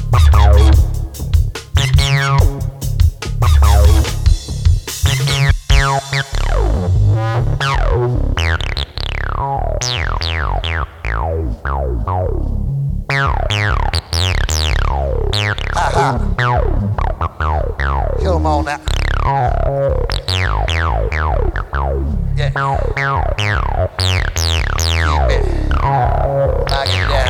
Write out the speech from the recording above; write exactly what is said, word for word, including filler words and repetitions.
Come on now. Yeah. Keep it. Knock it down.